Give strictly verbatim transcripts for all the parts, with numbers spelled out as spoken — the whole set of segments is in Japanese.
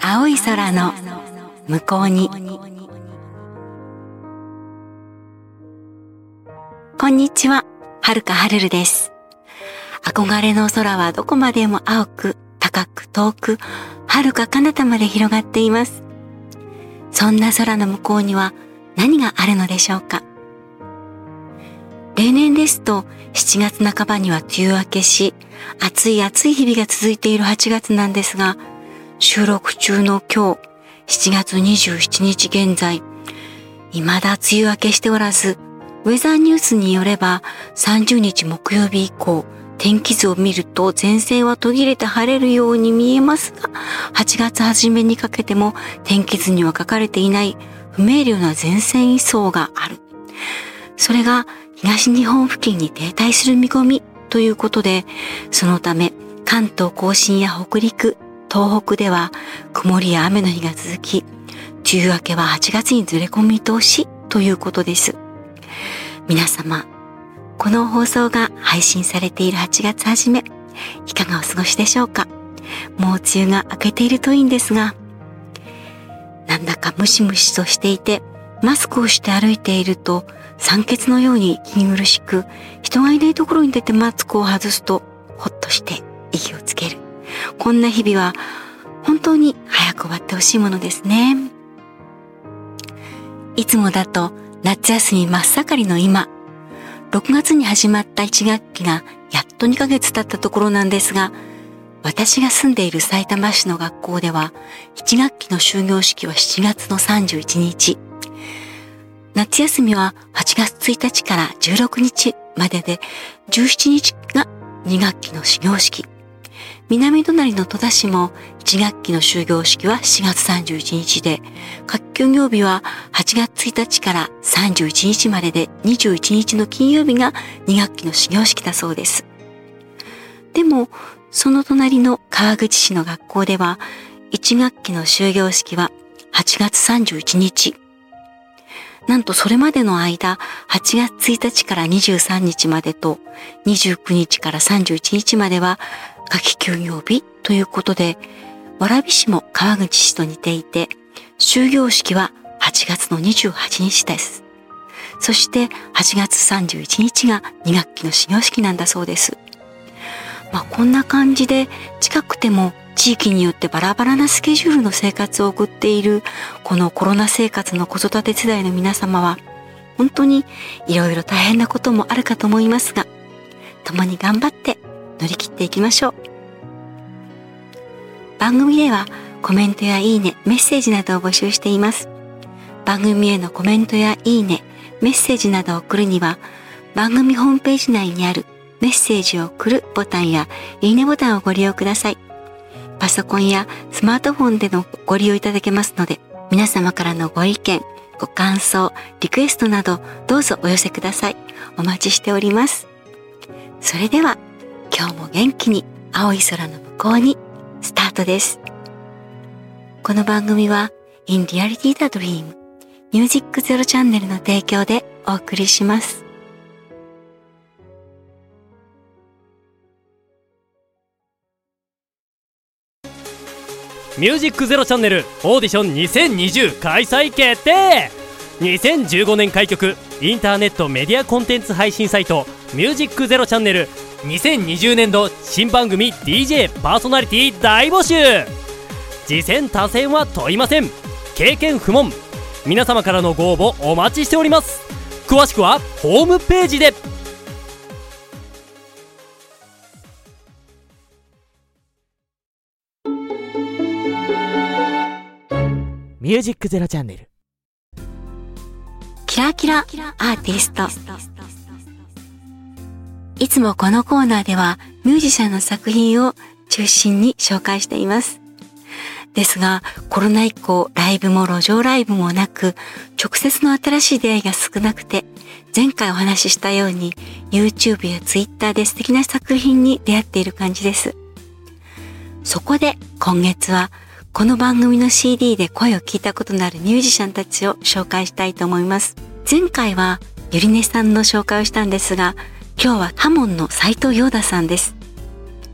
青い空の向こうに。こんにちは、はるかはるるです。憧れの空はどこまでも青く、高く、遠く、はるか彼方まで広がっています。そんな空の向こうには何があるのでしょうか。例年ですとしちがつなかばには梅雨明けし、暑い暑い日々が続いているはちがつなんですが、収録中の今日しちがつにじゅうしちにち現在、未だ梅雨明けしておらず、ウェザーニュースによればさんじゅうにち木曜日以降、天気図を見ると前線は途切れて晴れるように見えますが、はちがつ初めにかけても天気図には書かれていない不明瞭な前線位相がある。それが東日本付近に停滞する見込みということで、そのため関東甲信や北陸、東北では曇りや雨の日が続き、梅雨明けははちがつにずれ込む見通しということです。皆様、この放送が配信されているはちがつ初め、いかがお過ごしでしょうか。もう梅雨が明けているといいんですが、なんだかムシムシとしていて、マスクをして歩いていると酸欠のように息苦しく、人がいないところに出てマスクを外すとほっとして息をつける。こんな日々は本当に早く終わってほしいものですね。いつもだと夏休み真っ盛りの今、ろくがつに始まったいちがっきがやっとにかげつ経ったところなんですが、私が住んでいるさいたま市の学校ではいちがっきの終業式はしちがつのさんじゅういちにち、夏休みははちがつついたちからじゅうろくにちまでで、じゅうしちにちがにがっきの始業式。南隣の戸田市もいちがっきの終業式はしがつさんじゅういちにちで、夏季休業日ははちがつついたちからさんじゅういちにちまでで、にじゅういちにちの金曜日がにがっきの始業式だそうです。でも、その隣の川口市の学校では、いちがっきの終業式ははちがつさんじゅういちにち。なんとそれまでの間、はちがつついたちからにじゅうさんにちまでと、にじゅうくにちからさんじゅういちにちまでは夏季休業日ということで、蕨市も川口市と似ていて、終業式ははちがつのにじゅうはちにちです。そしてはちがつさんじゅういちにちがにがっきの始業式なんだそうです。まあこんな感じで近くても地域によってバラバラなスケジュールの生活を送っているこのコロナ生活の子育て世代の皆様は、本当にいろいろ大変なこともあるかと思いますが、共に頑張って乗り切っていきましょう。番組ではコメントやいいね、メッセージなどを募集しています。番組へのコメントやいいね、メッセージなどを送るには、番組ホームページ内にあるメッセージを送るボタンやいいねボタンをご利用ください。パソコンやスマートフォンでのご利用いただけますので、皆様からのご意見、ご感想、リクエストなどどうぞお寄せください。お待ちしております。それでは今日も元気に青い空の向こうにスタートです。この番組は In Reality the Dream ミュージックゼロチャンネルの提供でお送りします。 ミュージックゼロチャンネルオーディションにせんにじゅう開催決定。にせんじゅうごねん開局インターネットメディアコンテンツ配信サイトミュージックゼロチャンネルにせんにじゅうねんど新番組 ディージェー パーソナリティ大募集。次戦他戦は問いません。経験不問。皆様からのご応募お待ちしております。詳しくはホームページで。 ミュージックゼロチャンネルキラキラアーティスト。いつもこのコーナーではミュージシャンの作品を中心に紹介しています。ですがコロナ以降ライブも路上ライブもなく、直接の新しい出会いが少なくて、前回お話ししたように YouTube や Twitter で素敵な作品に出会っている感じです。そこで今月はこの番組の シーディー で声を聞いたことのあるミュージシャンたちを紹介したいと思います。前回はゆりねさんの紹介をしたんですが、今日はハモンの斉藤陽太さんです。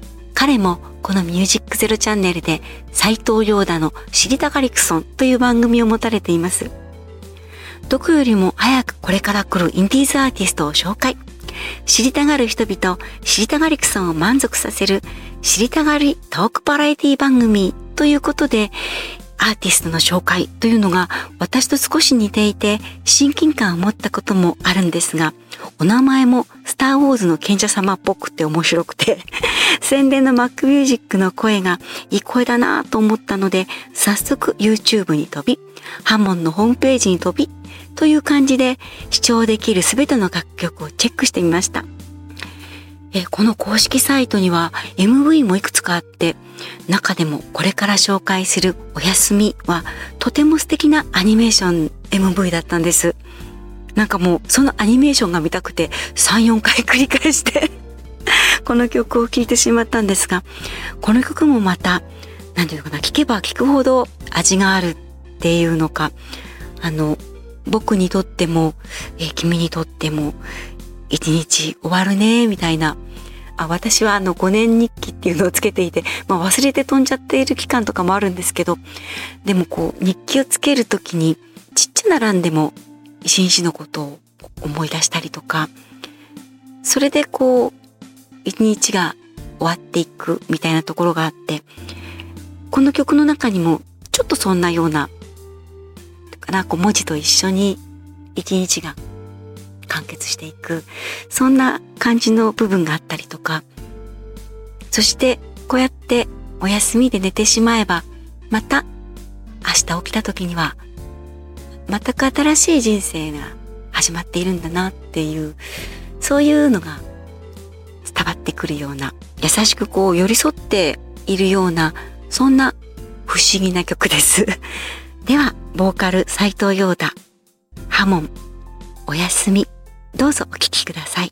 彼もこのミュージックゼロチャンネルで斉藤陽太の知りたがりくそんという番組を持たれています。どこよりも早くこれから来るインディーズアーティストを紹介。知りたがる人々、知りたがりくそんを満足させる知りたがりトークバラエティ番組ということで、アーティストの紹介というのが私と少し似ていて親近感を持ったこともあるんですが、お名前もスターウォーズの賢者様っぽくて面白くて宣伝のマックミュージックの声がいい声だなと思ったので、早速 YouTube に飛び、ハモンのホームページに飛びという感じで視聴できるすべての楽曲をチェックしてみました。えこの公式サイトには エムブイ もいくつかあって、中でもこれから紹介するおやすみはとても素敵なアニメーション エムブイ だったんです。なんかもうそのアニメーションが見たくてさん、よんかい繰り返してこの曲を聴いてしまったんですが、この曲もまた何ていうのかな、聴けば聴くほど味があるっていうのか、あの僕にとっても、えー、君にとっても一日終わるねみたいな、あ私はあのごねん日記っていうのをつけていて、まあ、忘れて飛んじゃっている期間とかもあるんですけど、でもこう日記をつけるときにちっちゃな欄でも一日のことを思い出したりとか、それでこう一日が終わっていくみたいなところがあって、この曲の中にもちょっとそんなようなかな、こう文字と一緒に一日が完結していく、そんな感じの部分があったりとか、そしてこうやってお休みで寝てしまえば、また明日起きた時には全く新しい人生が始まっているんだなっていう、そういうのが伝わってくるような、優しくこう寄り添っているような、そんな不思議な曲ですではボーカル斉藤陽太、ハモンおやすみ、どうぞお聴きください。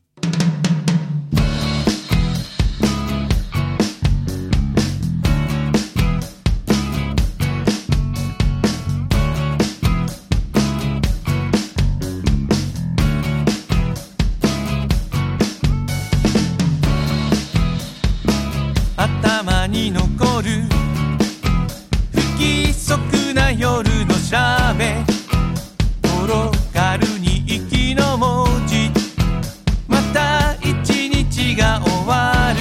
頭に残る不規則な夜のしゃべ、転がるに息の文字、また一日が終わる。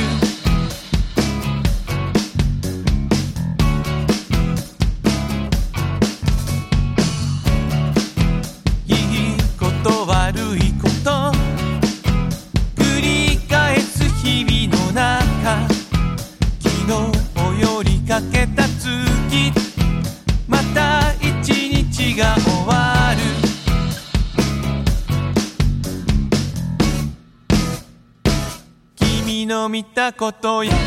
いいこと悪いこと繰り返す日々の中、昨日よりかけた月、また一日が終わる。君の見たことや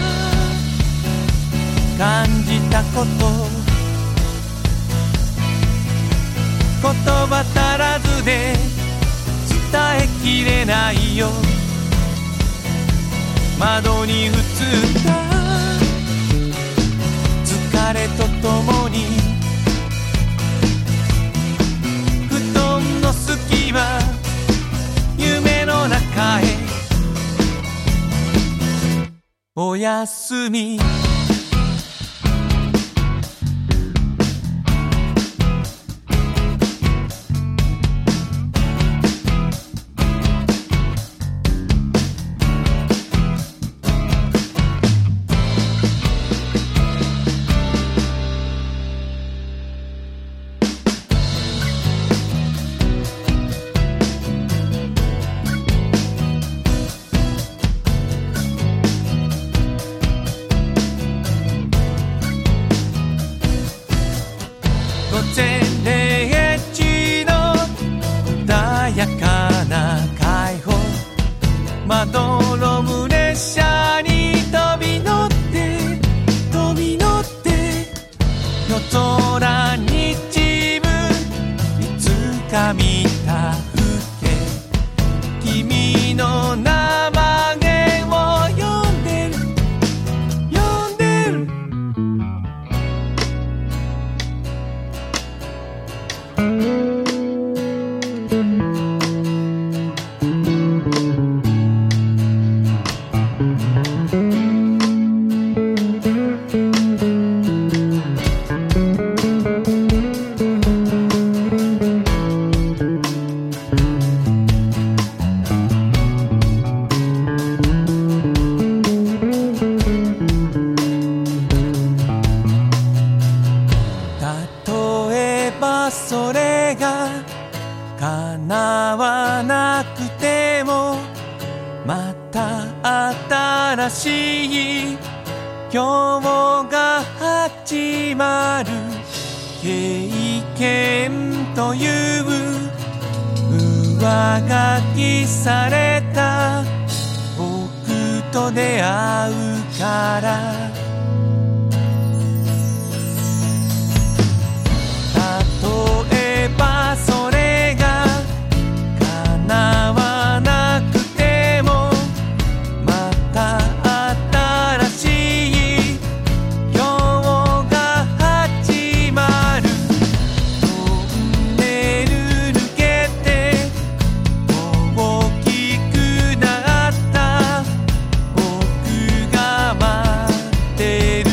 感じたこと、言葉足らずで伝えきれないよ。窓に映った疲れとともに、布団の隙間、夢の中へおやすみ。午前零時の穏やかな開放、まどろむ列車に飛び乗って飛び乗って、夜空に散るいつか見た風景、君の名前を呼んでる呼んでる。 ばそれが叶わなくてもまた新しい今日が始まる経験という上書きされた僕と出会うから例えばそれが叶わなくてもまた新しい今日が始まるトンネル抜けて大きくなった僕が待ってる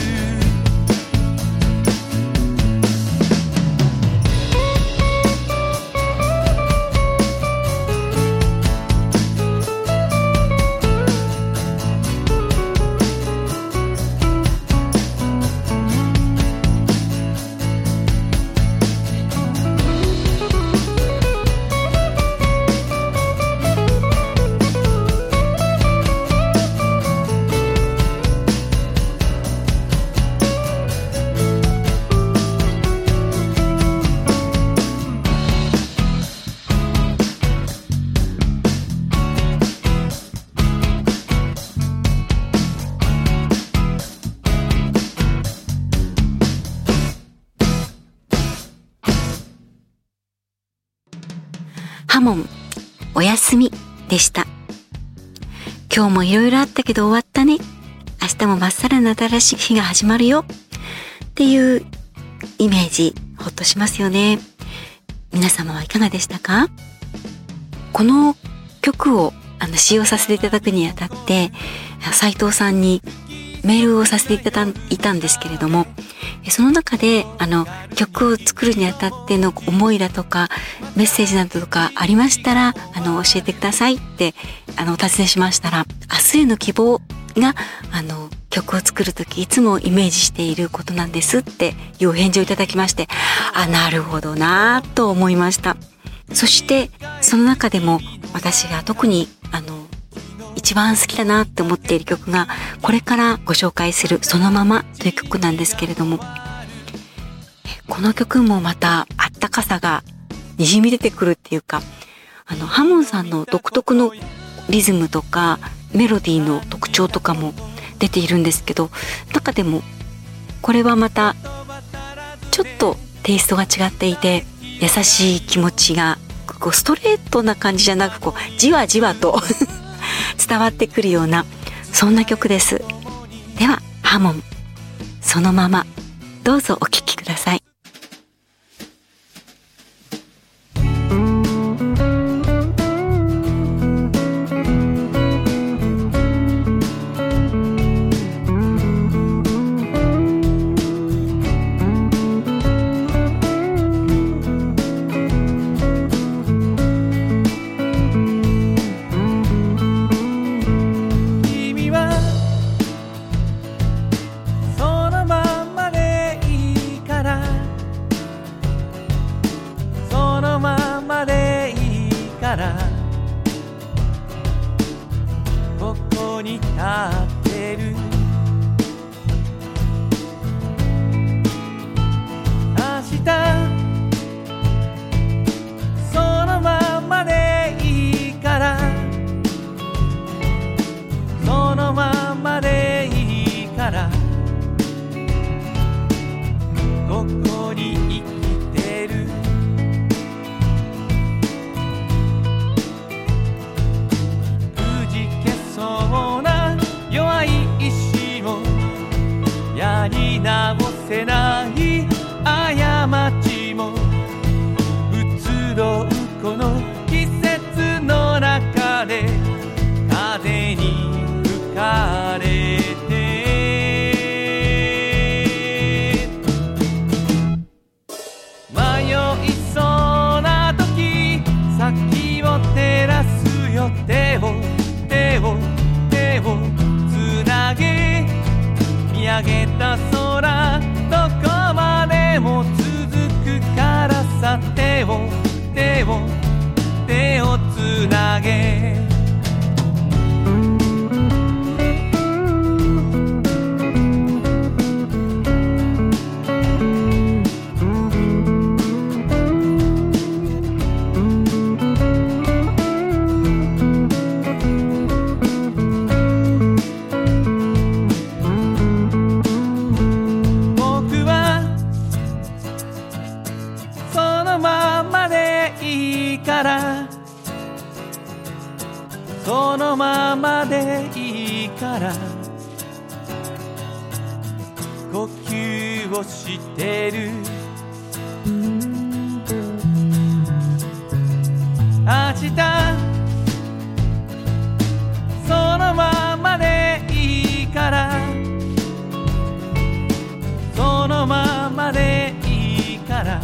ハモンおやすみでした。今日もいろいろあったけど終わったね。明日もまっさらな新しい日が始まるよっていうイメージ、ほっとしますよね。皆様はいかがでしたか？この曲をあの使用させていただくにあたって斉藤さんにメールをさせていただいたんですけれども、その中であの曲を作るにあたっての思いだとかメッセージなどとかありましたらあの教えてくださいってあのお尋ねしましたら、明日への希望があの曲を作るときいつもイメージしていることなんですっていうお返事をいただきまして、あ、なるほどなぁと思いました。そしてその中でも私が特にあの一番好きだなって思っている曲がこれからご紹介するそのままという曲なんですけれども、この曲もまたあったかさがにじみ出てくるっていうか、あのハモンさんの独特のリズムとかメロディーの特徴とかも出ているんですけど、中でもこれはまたちょっとテイストが違っていて優しい気持ちがこうストレートな感じじゃなくこうじわじわと伝わってくるようなそんな曲です。ではハモンそのままどうぞお聴きください。ここに立ってる明日そのままでいいからそのままでいいからここに生きてるそうな弱い意志もやり直せない過ちも移ろうこの季節の中で風に吹かれて迷いそうな時先を照らすよ手を手を手をつなげ見上げた空どこまでも続くからさを手をつなげそのままでいいから呼吸をしてる明日そのままでいいからそのままでいいから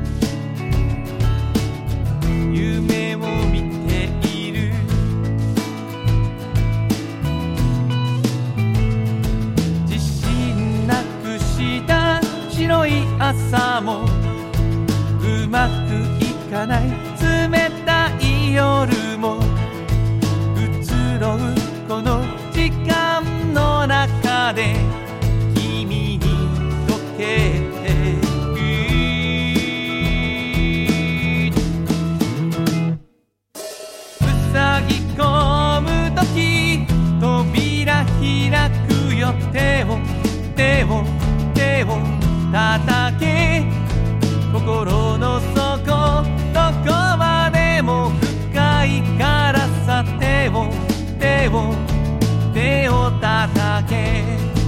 夢を見ている自信なくした白い朝もうまくいかない冷たい夜も移ろうこの時間の中で君に溶けて塞ぎ込むとき扉開くよ手を手を手を叩け心の底どこまでも深いからさ手を手を手を叩け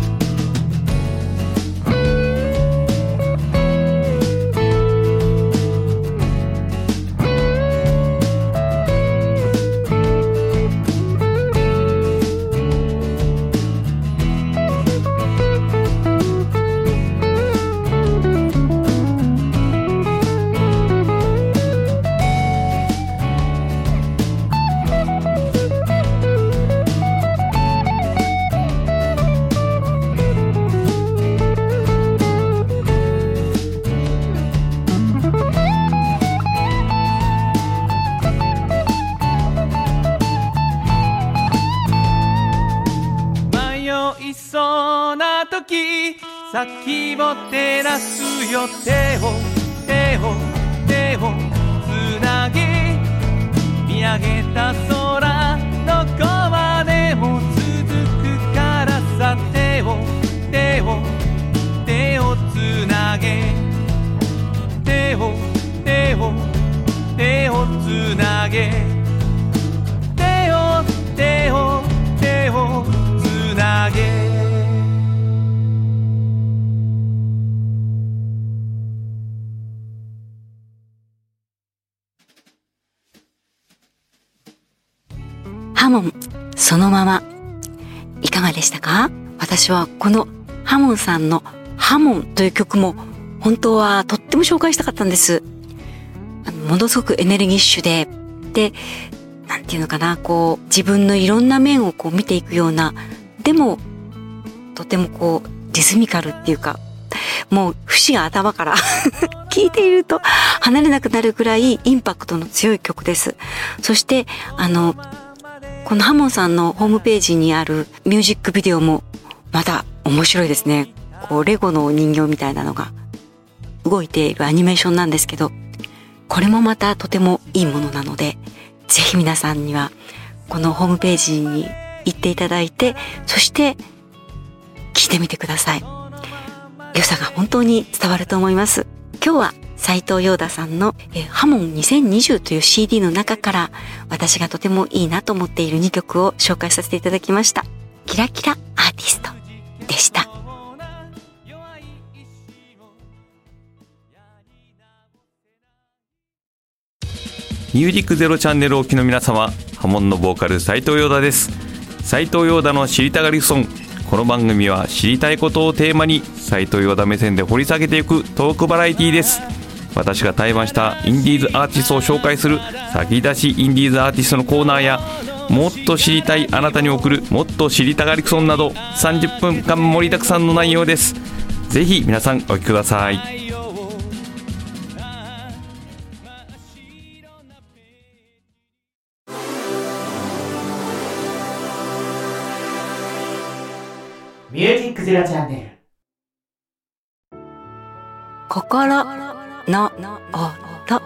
先を照らすよ手を手を手をつなげ見上げた空どこまでも続くからさ手を手を手をつなげ手を手を手をつなげ手を手を手をつなげハモンそのままいかがでしたか？私はこのハモンさんのハモンという曲も本当はとっても紹介したかったんです。あのものすごくエネルギッシュででなんていうのかなこう自分のいろんな面をこう見ていくようなでもとてもこうリズミカルっていうかもう節が頭から聴いていると離れなくなるくらいインパクトの強い曲です。そしてあのこのハモンさんのホームページにあるミュージックビデオもまた面白いですね。こうレゴの人形みたいなのが動いているアニメーションなんですけど、これもまたとてもいいものなので、ぜひ皆さんにはこのホームページに行っていただいて、そして聞いてみてください。良さが本当に伝わると思います。今日は斉藤陽太さんのえハモンにせんにじゅうという シーディー の中から私がとてもいいなと思っているにきょくを紹介させていただきました。キラキラアーティストでした。 ミュージックゼロチャンネルをお聞きの皆様、ハモンのボーカル斉藤陽太です。斉藤陽太の知りたがりソン。この番組は知りたいことをテーマに斉藤陽太目線で掘り下げていくトークバラエティです。私が対バンしたインディーズアーティストを紹介する先出しインディーズアーティストのコーナーや、もっと知りたいあなたに送るもっと知りたがりソンなどさんじゅっぷんかん盛りだくさんの内容です。ぜひ皆さんお聞きください。 ゼロチャンネル。 心の音。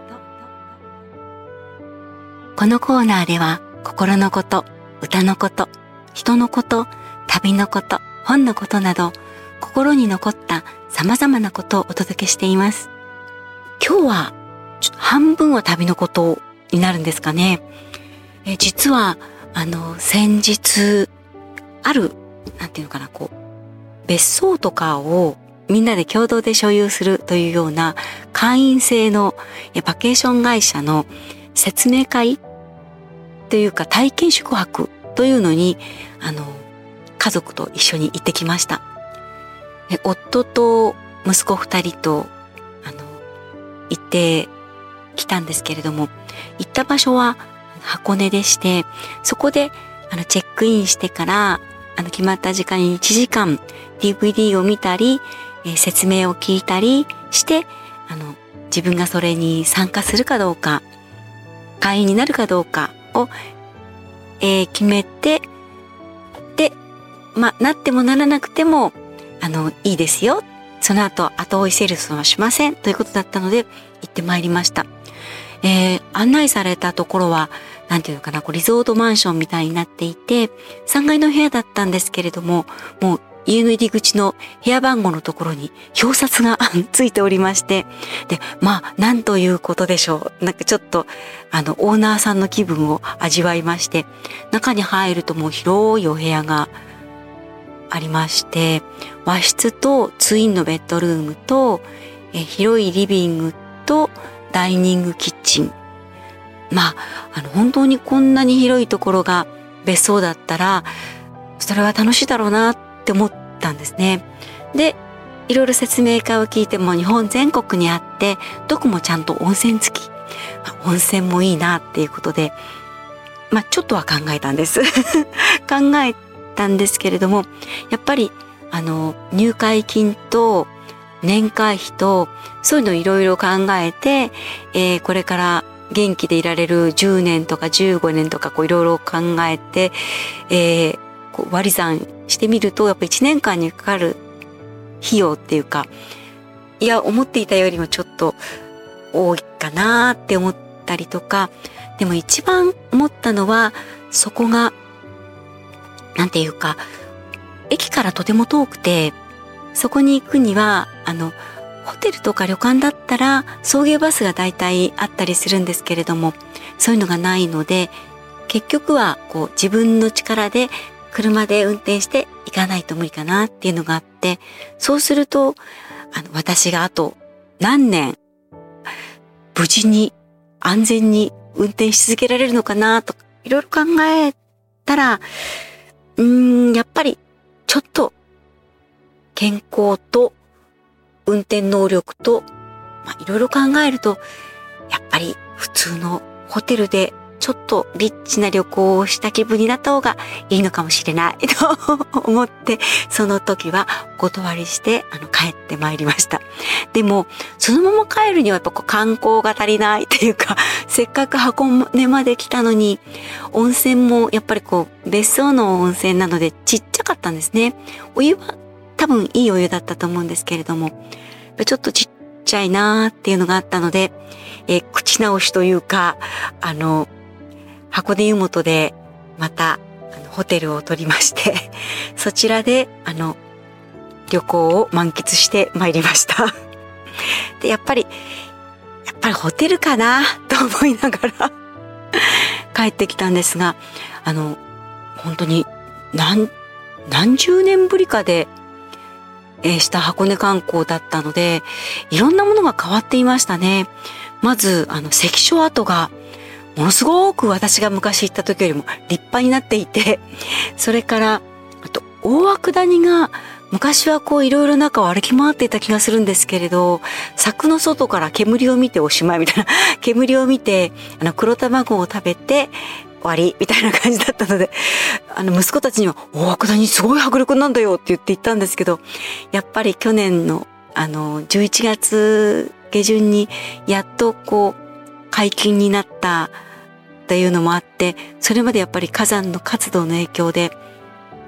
このコーナーでは心のこと、歌のこと、人のこと、旅のこと、本のことなど心に残った様々なことをお届けしています。今日はちょっと半分は旅のことになるんですかね。え実はあの先日あるなんていうのかなこう別荘とかをみんなで共同で所有するというような会員制のバケーション会社の説明会というか体験宿泊というのにあの家族と一緒に行ってきました。夫と息子二人とあの行ってきたんですけれども、行った場所は箱根でして、そこであのチェックインしてからあの決まった時間にいちじかん ディーブイディー を見たり、えー、説明を聞いたりしてあの自分がそれに参加するかどうか会員になるかどうかを、えー、決めてで、まあ、なってもならなくてもあのいいですよ、その後後追いセールスはしませんということだったので行ってまいりました。えー、案内されたところはなんていうのかなこうリゾートマンションみたいになっていてさんがいの部屋だったんですけれども、もう家の入り口の部屋番号のところに表札がついておりまして、でまあなんということでしょう、なんかちょっとあのオーナーさんの気分を味わいまして、中に入るともう広いお部屋がありまして、和室とツインのベッドルームとえ広いリビングとダイニングキッチン、まああの本当にこんなに広いところが別荘だったらそれは楽しいだろうなって思ったんですね。でいろいろ説明会を聞いても日本全国にあってどこもちゃんと温泉付き、温泉もいいなっていうことで、まあちょっとは考えたんです考えたんですけれども、やっぱりあの入会金と年会費とそういうのいろいろ考えて、えー、これから元気でいられるじゅうねんとかじゅうごねんとかこういろいろ考えて、えー、こう割り算してみるとやっぱいちねんかんにかかる費用っていうか、いや思っていたよりもちょっと多いかなって思ったりとか、でも一番思ったのはそこがなんていうか駅からとても遠くて、そこに行くにはあのホテルとか旅館だったら送迎バスがだいたいあったりするんですけれども、そういうのがないので結局はこう自分の力で車で運転して行かないと無理かなっていうのがあって、そうするとあの私があと何年無事に安全に運転し続けられるのかなとかいろいろ考えたら、うーんやっぱりちょっと健康と運転能力と、まあ、いろいろ考えると、やっぱり普通のホテルでちょっとリッチな旅行をした気分になった方がいいのかもしれないと思って、その時はお断りしてあの帰ってまいりました。でも、そのまま帰るにはやっぱこう観光が足りないっていうか、せっかく箱根まで来たのに、温泉もやっぱりこう別荘の温泉なのでちっちゃかったんですね。お湯は多分いいお湯だったと思うんですけれども、ちょっとちっちゃいなーっていうのがあったので、えー、口直しというか、あの、箱根湯本でまたあのホテルを取りまして、そちらであの、旅行を満喫してまいりました。で、やっぱり、やっぱりホテルかなと思いながら帰ってきたんですが、あの、本当に何、何十年ぶりかで、えー、した箱根観光だったので、いろんなものが変わっていましたね。まず、あの、関所跡が、ものすごく私が昔行った時よりも立派になっていて、それから、あと、大涌谷が、昔はこういろいろ中を歩き回っていた気がするんですけれど、柵の外から煙を見ておしまいみたいな、煙を見て、あの、黒卵を食べて、終わりみたいな感じだったので、あの息子たちには大涌谷すごい迫力なんだよって言って行ったんですけど、やっぱり去年のあのじゅういちがつ下旬にやっとこう解禁になったというのもあって、それまでやっぱり火山の活動の影響で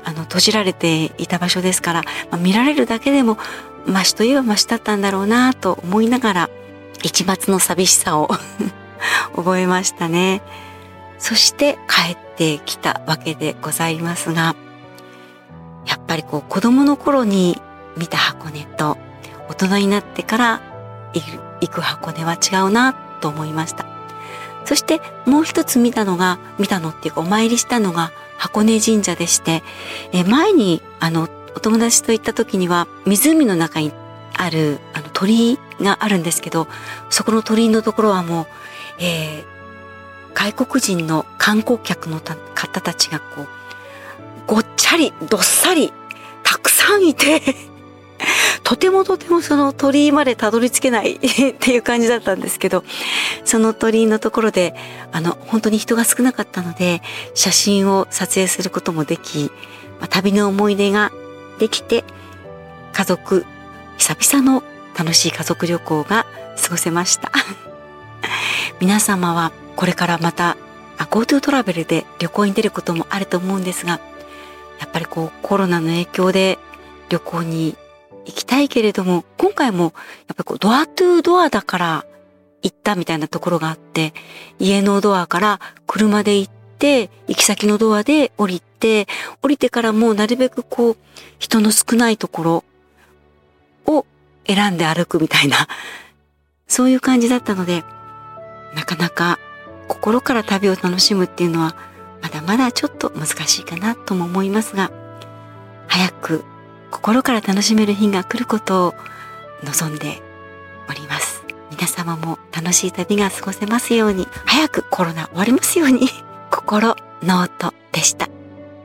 あの閉じられていた場所ですから、まあ、見られるだけでもマシといえばマシだったんだろうなと思いながら一抹の寂しさを覚えましたね。そして帰ってきたわけでございますが、やっぱりこう子供の頃に見た箱根と大人になってから行く箱根は違うなと思いました。そしてもう一つ見たのが、見たのっていうかお参りしたのが箱根神社でして、え前にあのお友達と行った時には湖の中にあるあの鳥居があるんですけど、そこの鳥居のところはもう、えー、外国人の観光客の方たちがこうごっちゃりどっさりたくさんいてとてもとてもその鳥居までたどり着けないっていう感じだったんですけど、その鳥居のところであの本当に人が少なかったので写真を撮影することもでき、まあ、旅の思い出ができて、家族久々の楽しい家族旅行が過ごせました皆様はこれからまた GoTo トラベルで旅行に出ることもあると思うんですが、やっぱりこうコロナの影響で旅行に行きたいけれども、今回もやっぱりこうドアトゥードアだから行ったみたいなところがあって、家のドアから車で行って行き先のドアで降りて、降りてからもうなるべくこう人の少ないところを選んで歩くみたいなそういう感じだったので、なかなか心から旅を楽しむっていうのはまだまだちょっと難しいかなとも思いますが、早く心から楽しめる日が来ることを望んでおります。皆様も楽しい旅が過ごせますように、早くコロナ終わりますように心ノートでした。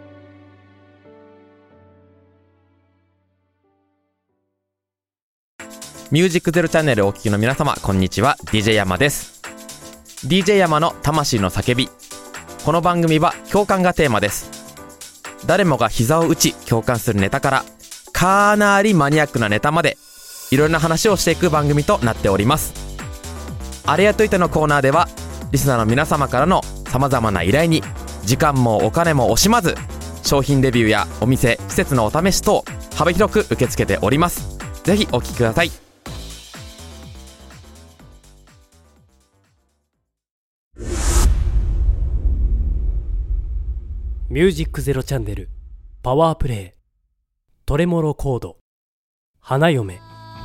ミュージックゼロチャンネルをお聞きの皆様、こんにちは。 ディージェー 山です。 ディージェー 山の魂の叫び。この番組は共感がテーマです。誰もが膝を打ち共感するネタから、かなりマニアックなネタまでいろんな話をしていく番組となっております。あれやっといてのコーナーでは、リスナーの皆様からの様々な依頼に時間もお金も惜しまず、商品レビューやお店施設のお試し等幅広く受け付けております。ぜひお聞きください。 ミュージックゼロチャンネルパワープレイトレモロコード花嫁。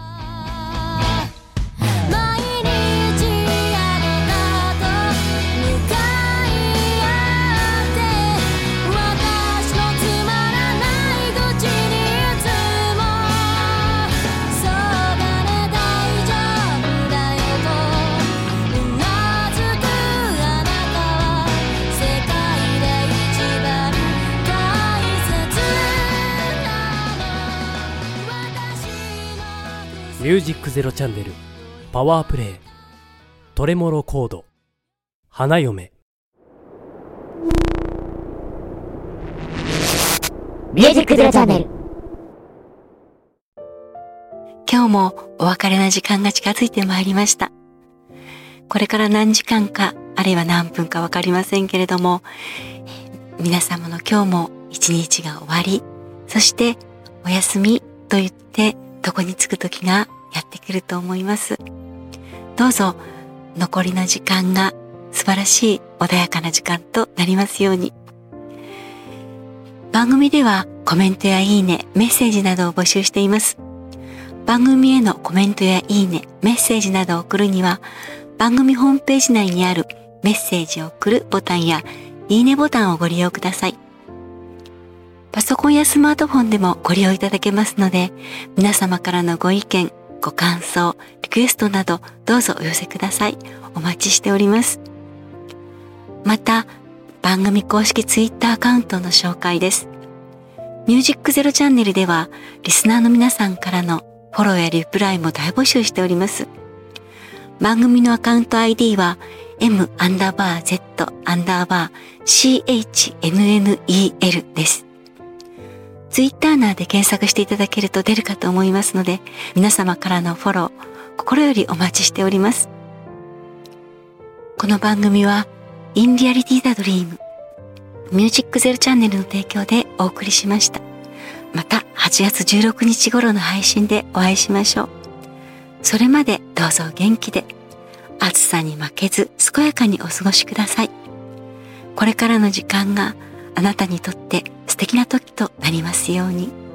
ミュージックゼロチャンネルパワープレイトレモロコード花嫁。 ミュージックゼロチャンネル。 今日もお別れの時間が近づいてまいりました。これから何時間かあるいは何分かわかりませんけれども、皆様の今日も一日が終わり、そしてお休みと言って床に着く時がやってくると思います。どうぞ残りの時間が素晴らしい穏やかな時間となりますように。番組ではコメントやいいね、メッセージなどを募集しています。番組へのコメントやいいね、メッセージなどを送るには、番組ホームページ内にあるメッセージを送るボタンやいいねボタンをご利用ください。パソコンやスマートフォンでもご利用いただけますので、皆様からのご意見、ご感想、リクエストなどどうぞお寄せください。お待ちしております。また、番組公式ツイッターアカウントの紹介です。ミュージックゼロチャンネルでは、リスナーの皆さんからのフォローやリプライも大募集しております。番組のアカウント アイディー は M アンダーバー Z アンダーバー シーエイチエヌエヌイーエル です。ツイッター内で検索していただけると出るかと思いますので、皆様からのフォロー、心よりお待ちしております。この番組は、インリアリティザドリーム、 ミュージックゼロチャンネルの提供でお送りしました。またはちがつじゅうろくにち頃の配信でお会いしましょう。それまでどうぞ元気で、暑さに負けず健やかにお過ごしください。これからの時間があなたにとって素敵な時となりますように。